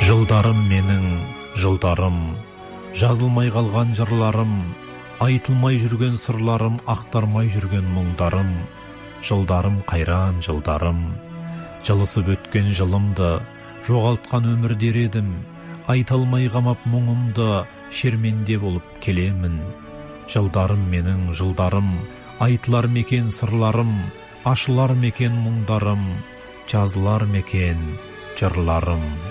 Жылдарым менің, жылдарым, жазылмай қалған жырларым, айтылмай жүрген сырларым, ақтармай жүрген мұңдарым. Жылдарым қайран жылдарым, жылысып өткен жылымды, жоғалтқан өмір дер едім, айталмай қамап мұңымды, шерменде болып келемін. Жылдарым менің, жылдарым, айтылар мекен сырларым, ашылар мекен мұңдарым, жазылар мекен жырларым.